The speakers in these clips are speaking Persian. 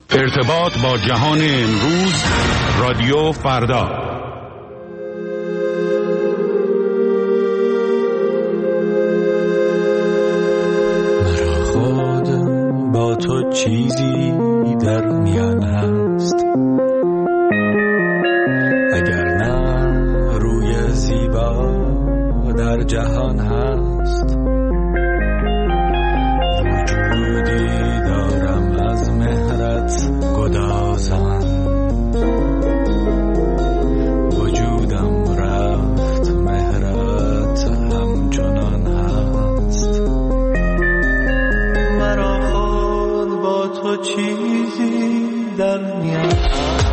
ارتباط با جهان امروز، رادیو فردا. مرا خود با تو چیزی در میان هست، اگر نه روی زیبا در جهان هست. وجودی دارم از مهرت گدازان، وجودم رفت مهرت همچنان هست. مرا خود با تو چیزی در میان هست.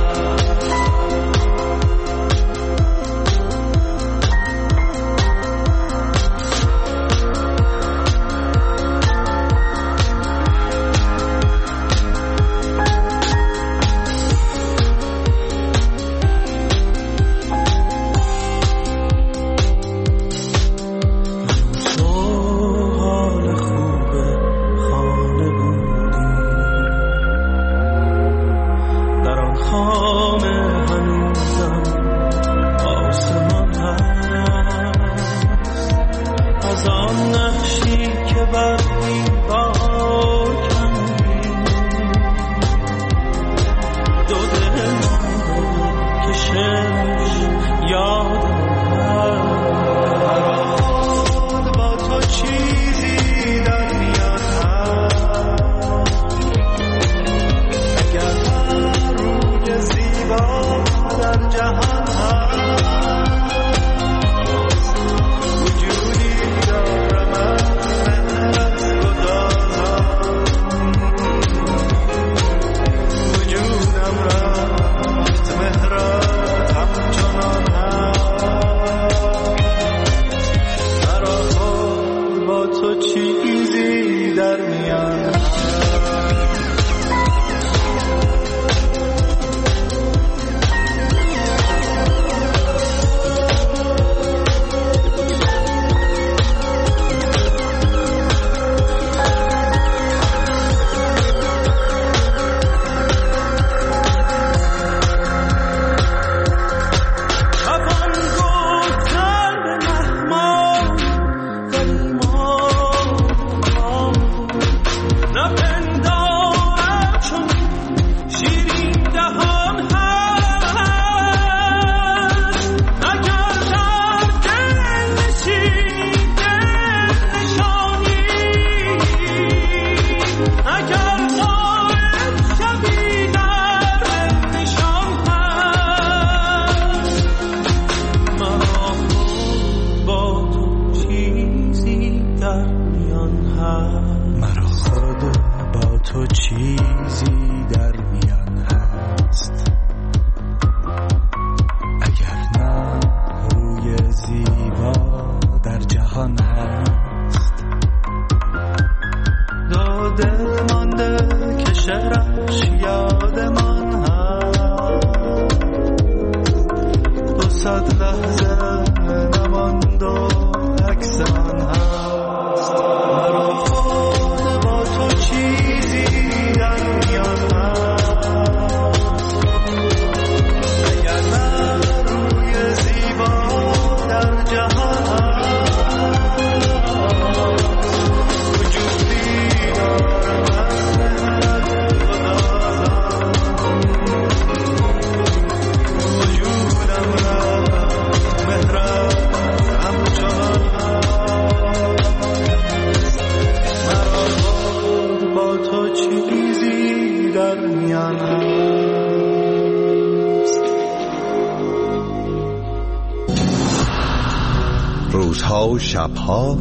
روزها و شبها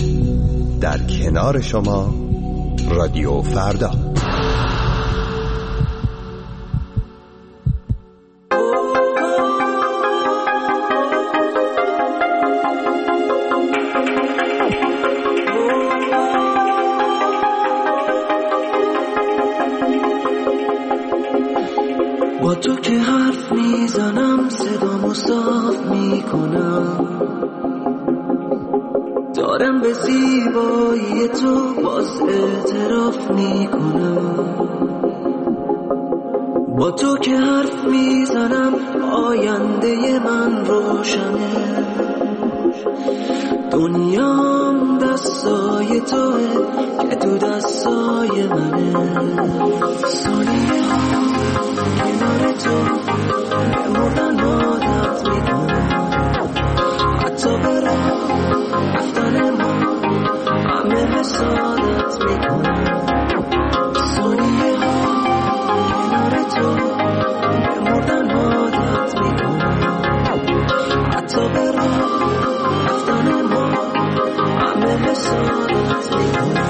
در کنار شما، رادیو فردا. با تو که حرف میزنم صدامو صاف میکنم، دارم به زیبایی تو باز اعتراف میکنم. با تو که حرف میزنم آینده من روشنه، دنیام دستای توه که تو دستای منه. ثانیه ها کنار تو بمردن عادت میکنم، حتی به راه رفتن ما همه حسادت میکنم. ثانیه ها کنار تو بمردن عادت میکنم، حتی به راه رفتن ما همه حسادت میکنم.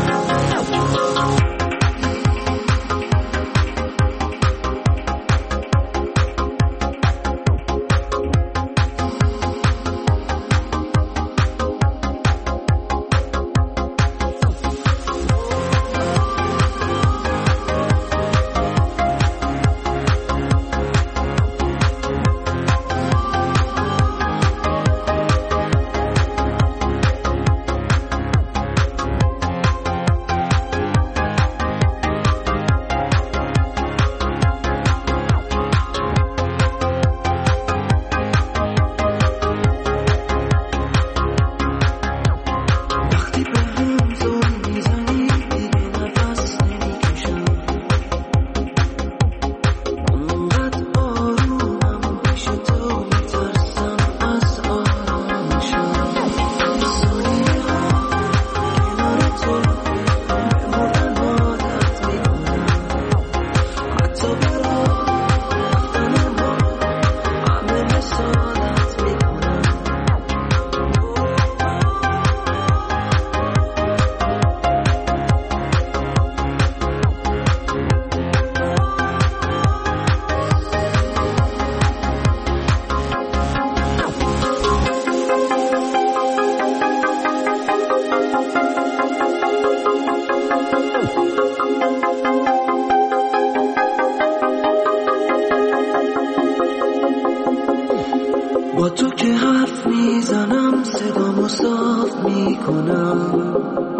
با تو که حرف میزنم صدامو صاف میکنم،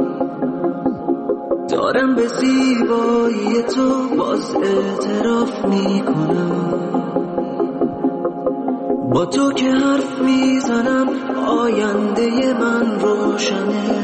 دارم به زیبایی تو باز اعتراف میکنم. با تو که حرف میزنم آینده من روشنه،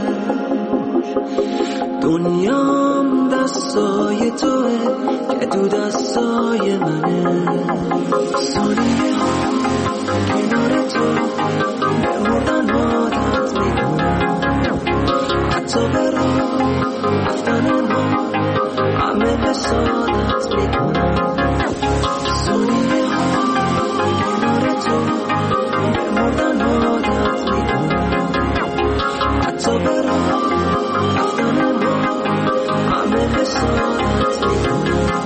دنیام دستای توه که تو دستای منه. ثانیه ها کنار تو بمردن عادت میکنم، حتی به راه رفتن ما همه حسادت میکنم. ثانیه ها کنار تو بمردن عادت میکنم، حتی به راه رفتن ما همه حسادت میکنم.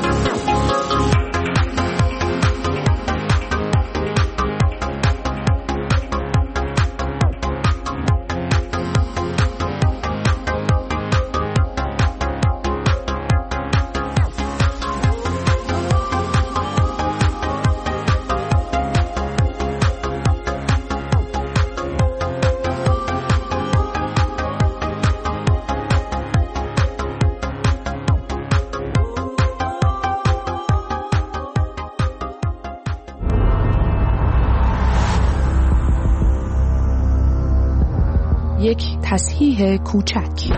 یک تصحیح کوچک.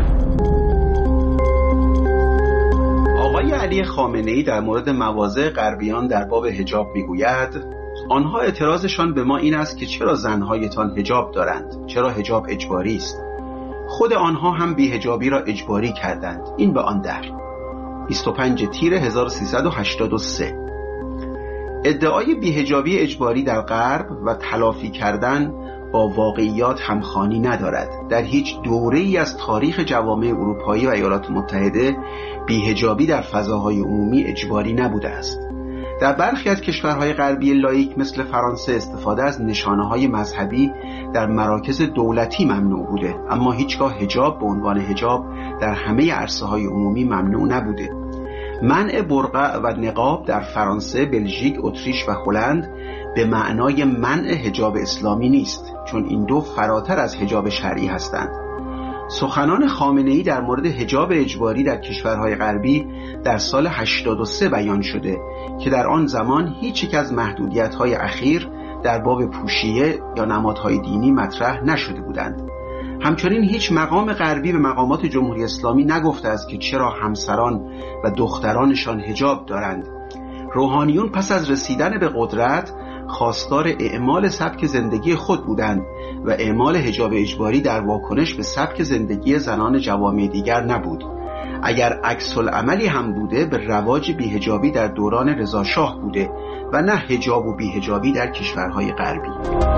آقای علی خامنه‌ای در مورد مواضع غربیان در باب حجاب میگوید آنها اعتراضشان به ما این است که چرا زنهایتان حجاب دارند، چرا حجاب اجباری است. خود آنها هم بی‌حجابی را اجباری کردند. این به آن در 25 تیر 1383. ادعای بی‌حجابی اجباری در غرب و تلافی کردن با واقعیات همخوانی ندارد. در هیچ دوره‌ای از تاریخ جوامع اروپایی و ایالات متحده بی‌حجابی در فضاهای عمومی اجباری نبوده است. در برخی از کشورهای غربی لاییک مثل فرانسه استفاده از نشانه‌های مذهبی در مراکز دولتی ممنوع بوده، اما هیچگاه حجاب به عنوان حجاب در همه عرصه‌های عمومی ممنوع نبوده. منع برقع و نقاب در فرانسه، بلژیک، اتریش و هلند به معنای منع حجاب اسلامی نیست، چون این دو فراتر از حجاب شرعی هستند. سخنان خامنه‌ای در مورد حجاب اجباری در کشورهای غربی در سال 83 بیان شده که در آن زمان هیچ یک از محدودیت‌های اخیر در باب پوشیه یا نمادهای دینی مطرح نشده بودند. همچنین هیچ مقام غربی به مقامات جمهوری اسلامی نگفته است که چرا همسران و دخترانشان حجاب دارند. روحانیون پس از رسیدن به قدرت خواستار اعمال سبک زندگی خود بودند و اعمال حجاب اجباری در واکنش به سبک زندگی زنان جوامع دیگر نبود. اگر عکس العملی هم بوده به رواج بی‌حجابی در دوران رضا شاه بوده و نه حجاب و بی‌حجابی در کشورهای غربی.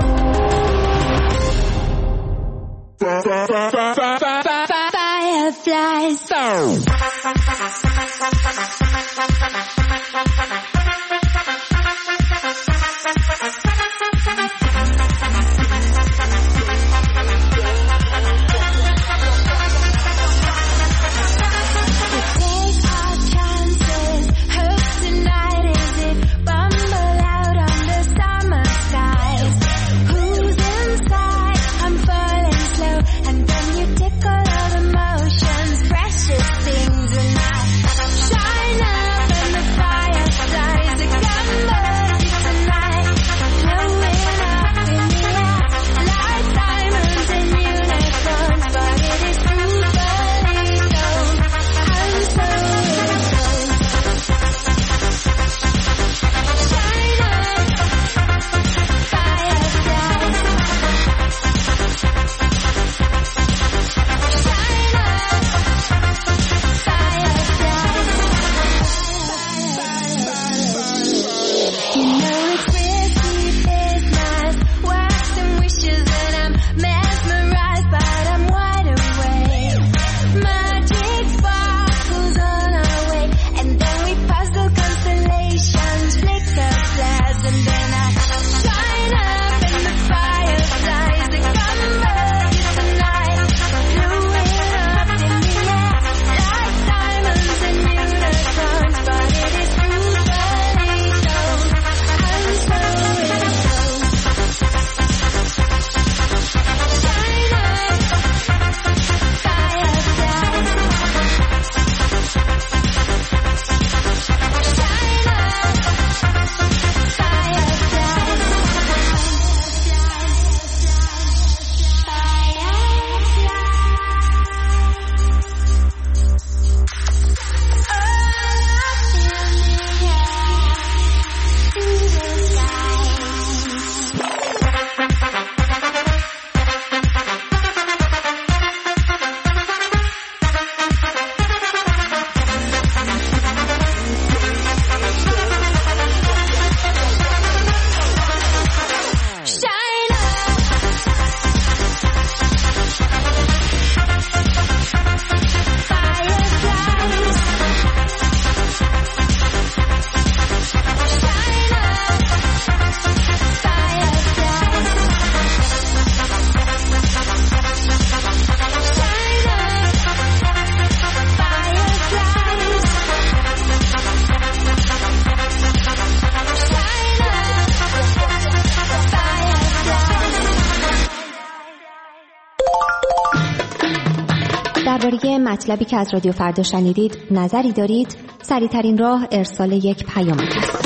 درباره مطلبی که از رادیو فردا شنیدید نظری دارید؟ سریع‌ترین راه ارسال یک پیامک است.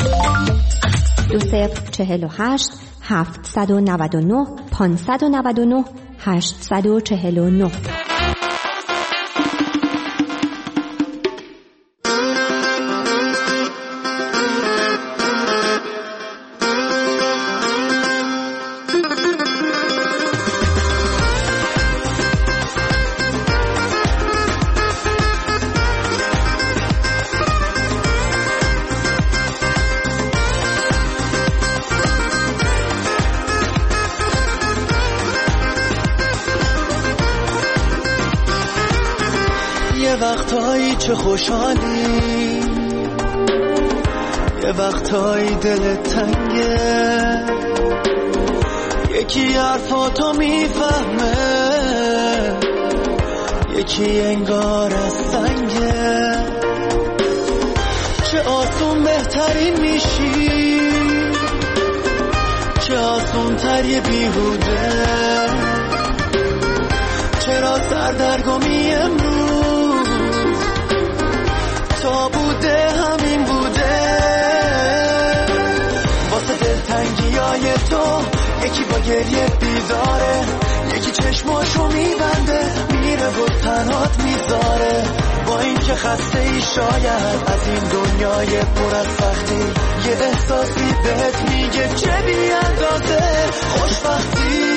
2048 799 599 849. وقتایی چه خوشحالی، یه وقتایی دلت تنگه، یکی حرفاتو میفهمه، یکی انگار از سنگه. چه آسون بهترین میشی، چه آسون تر یه بیهوده. چرا یا سردرگمی امروز، تا بوده همین بوده. واسه دلتنگیای تو یکی با گریه بیداره، یکی چشماشو میبنده میره و تنهات میذاره. با این که خسته ای شاید از این دنیای پر از سختی، یه احساسی بهت میگه چه بی اندازه خوشبختی.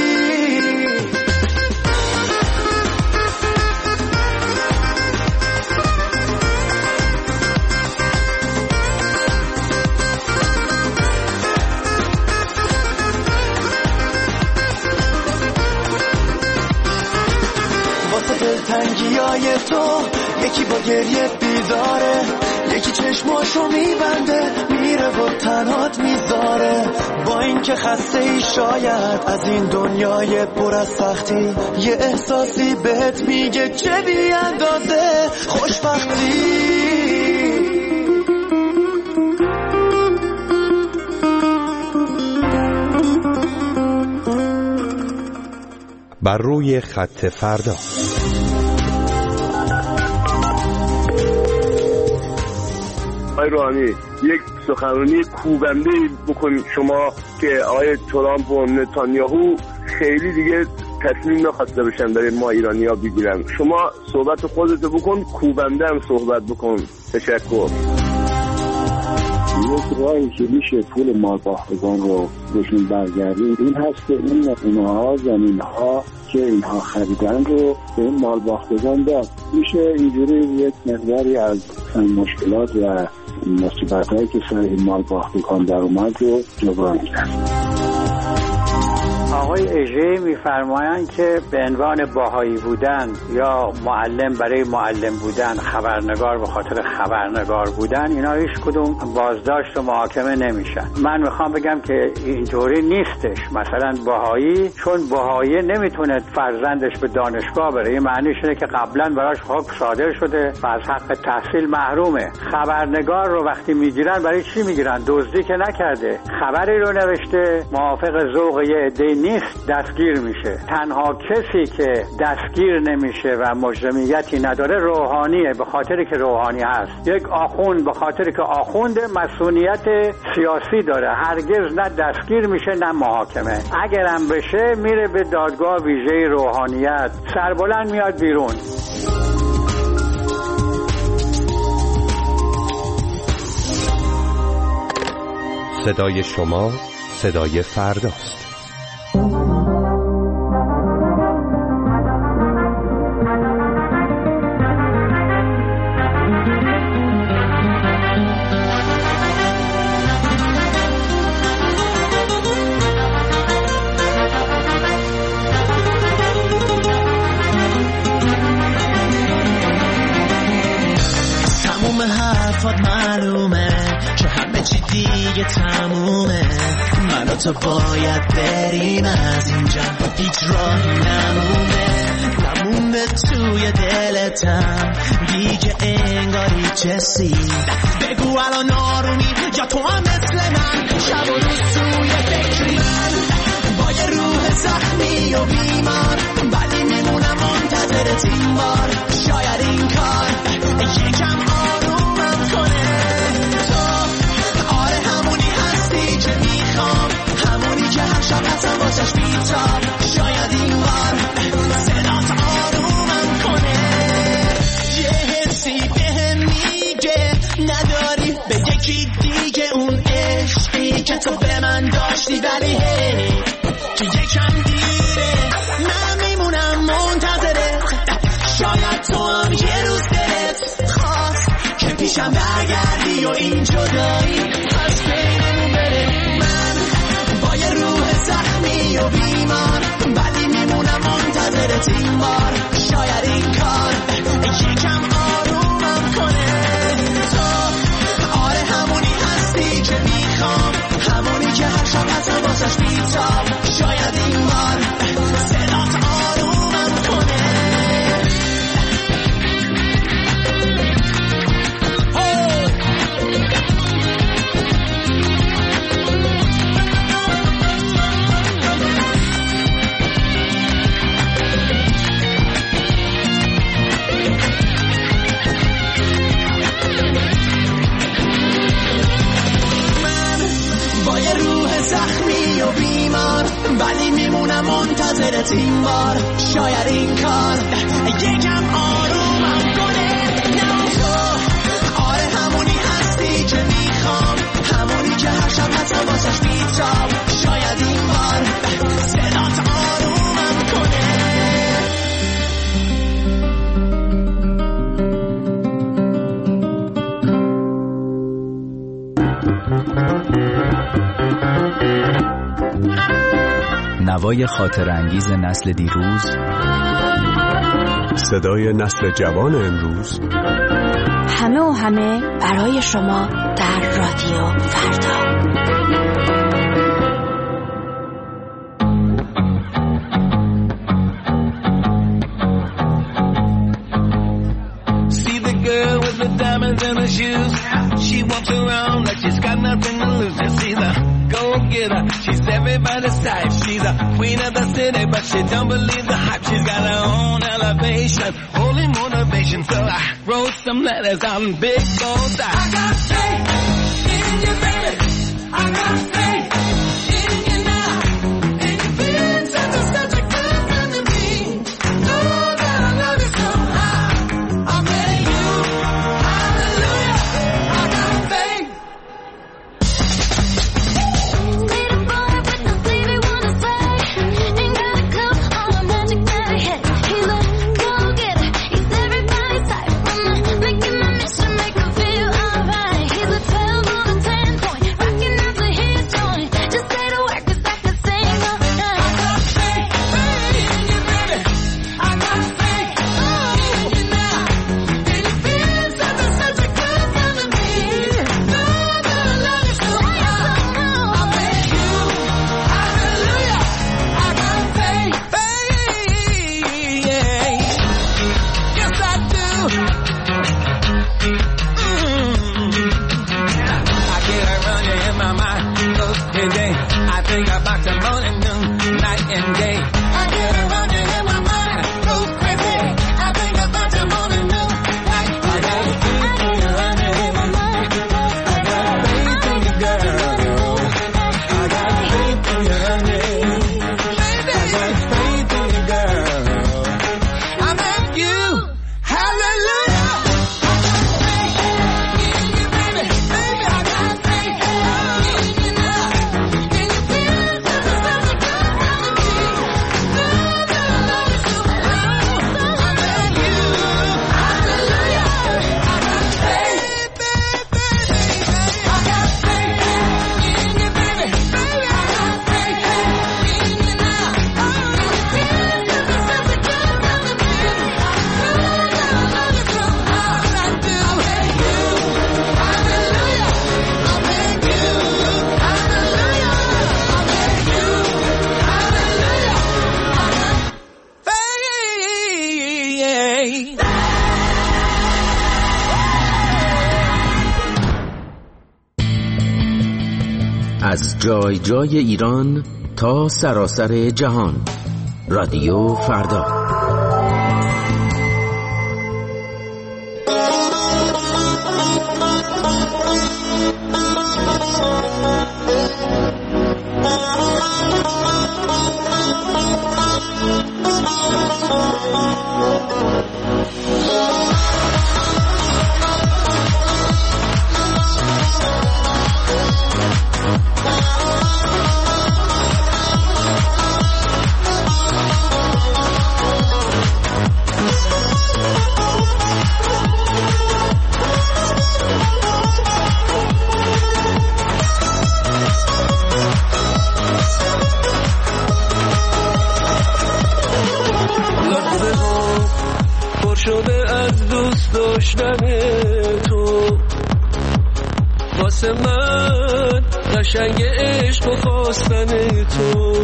دلتنگیای تو یکی با گریه بیداره، یکی چشماشو میبنده میره و تنهات میذاره. با این که خسته ای شاید از این دنیای پر از سختی، یه احساسی بهت میگه چه بی اندازه خوشبختی. بر روی خط فردا. آقای روحانی، یک سخنرانی کوبنده بکنید شما که آقای ترامپ و نتانیاهو خیلی دیگه تصمیم نخواسته بشن برای ما ایرانی ها بگیرن. شما صحبت خودتو بکن، کوبنده هم صحبت بکن. تشکر. یک راهی که میشه پول مالباختگان رو بهشون برگردیم این هست که اینها زمینها که اینها خریدن رو به این مالباختگان داد. میشه اینجوری یک مقداری از مشکلات و مصیبت‌هایی که سر این مالباختگان در اومد رو جبران کرد. آقای اژه میفرمایند که به عنوان باهایی بودن یا معلم برای معلم بودن، خبرنگار به خاطر خبرنگار بودن، اینا هیچ کدوم بازداشت و محاکمه نمیشن. من میخوام بگم که اینطوری نیستش. مثلا باهایی چون باهایی نمیتونه فرزندش به دانشگاه بره، این معنیش اینه که قبلا براش حکم صادر شده و از حق تحصیل محرومه. خبرنگار رو وقتی میگیرن برای چی میگیرن؟ دزدی که نکرده، خبری رو نوشته، موافق ذوق یه عده نیست، دستگیر میشه. تنها کسی که دستگیر نمیشه و مجرمیتی نداره روحانیه، به خاطری که روحانی هست. یک آخوند به خاطری که آخونده مسئولیت سیاسی داره، هرگز نه دستگیر میشه نه محاکمه. اگرم بشه میره به دادگاه ویژه روحانیت، سربلند میاد بیرون. صدای شما صدای فرداست. معلومه که همه چی دیگه تمومه، من و تو باید بریم از اینجا، هیچ راهی نمونه توی دلتم دیگه انگاری چسی. بگو الان آرومی یا تو هم مثل من شب و روز توی فکری، با یه روح زخمی و بیمار، ولی میمونم منتظرت این بار. شاید این کار یکم آرومم کنه. تو آره همونی هستی که میخوام، همونی که هر شب هستم واسش بیتاب. شاید این بار صدات آرومم کنه. یه حسی بهم میگه نداری به یکی دیگه اون عشقی که تو به من داشتی، ولی هی که یکم دیره من میمونم منتظرت. شاید تو هم یه روز دلت خواست که پیشم برگردی و این جدایی از بینمون بره. من با یه روح زخمی و بیمار، ولی میمونم منتظرت این بار. شاید این کار یکم آرومم کنه. تو آره همونی هستی که میخوام، همونی که هر شب هستم واسش بیتاب. شاید این بار صدات آرومم کنه. زخمی و بیمار، ولی میمونم منتظرت این بار. شاید این کار یکم آرومم کنه. نه تو آره همونی هستی که میخوام، همونی که هر شب حتی واسش بیتام. شاید این بار صدات آرومم کنه. نوای خاطر انگیز نسل دیروز، صدای نسل جوان امروز، همه و همه برای شما در رادیو فردا. See the girl with the diamonds in her shoes. She walks around like she's got nothing to lose. Just see the go-getter. She's everybody's type. She's a queen of the city, but she don't believe the hype. She's got her own elevation, holy motivation. So I wrote some letters on big gold dice. I got faith in you, baby. I got faith in you now. And you're feeling such a good friend to me. Know that I love you so high. I made you, hallelujah. I got faith. Need a boy with no sleep, he wanna say. Ain't got a clue all the magic that he hit. He's a go-getter, he's everybody's type. Making my mission, make him feel alright. He's a 12 on a 10 point, rocking out to his joint. Just say the word 'cause I can sing all night. I got faith in you, baby. I got faith in you now. And you're feeling such a good friend to me. Know that I love you so much. I made you, hallelujah. I got faith, yeah. Yes, I do. I get her running in my mind, goes crazy. I think about the morning, noon, night and day. I get her running in my mind, goes crazy. I think about the morning, noon, night and day. I get her running in my mind, goes crazy. I got faith in you, girl. I got faith in you, honey. I got faith in you, girl. I met you, hallelujah. از جای جای ایران تا سراسر جهان، رادیو فردا. واسه من قشنگ عشق و خواستن تو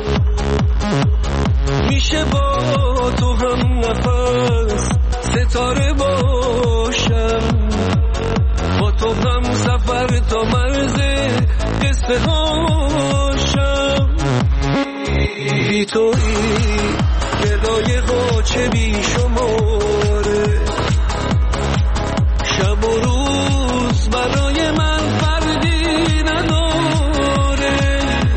میشه با تو هم نفس ستاره باشم، با تو هم سفر تا مرز قصه هاشم. بی تویی گدای قاچه بی شماره، شب و روز برای من فردی نداره.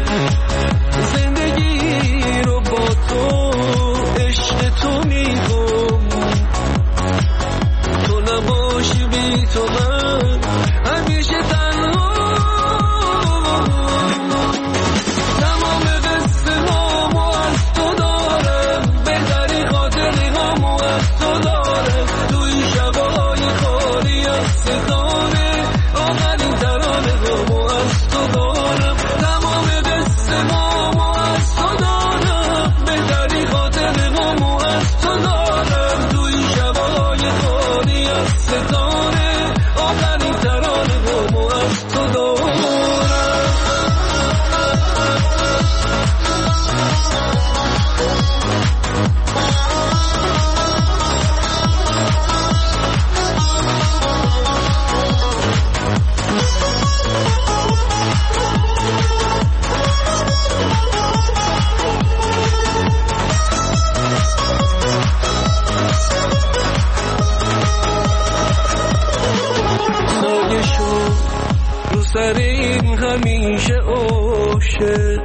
شد رو سر این همیشه عاشق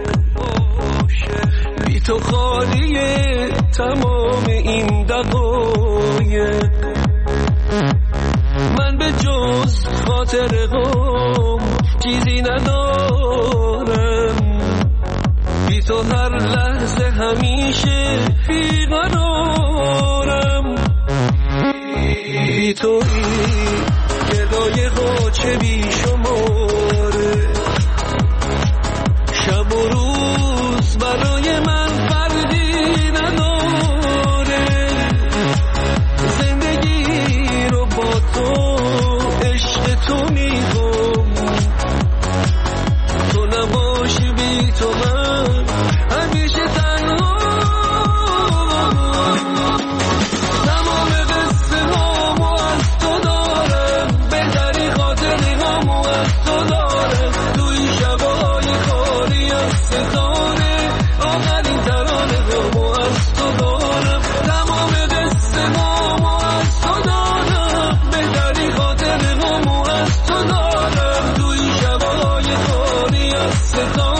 بی تو خالیه تمام این دقایق من به جز خاطر غم چیزی ندارم بی تو هر لحظه همیشه بیقرارم بی تو این گدای غاچه بی شماره شب و روز برای من فرقی نداره زندگی رو با تو عشق تو میگم تو نباشی بی تو من همیشه تنها تمام قصه هامو از تو دارم بهتری خاطری هامو از تو دارم توی شبای خالی از ستاره آخرین ترانه هامو از تو دارم تمام قصه هامو از تو دارم بهتری خاطری هامو از تو دارم توی شبای خالی از ستاره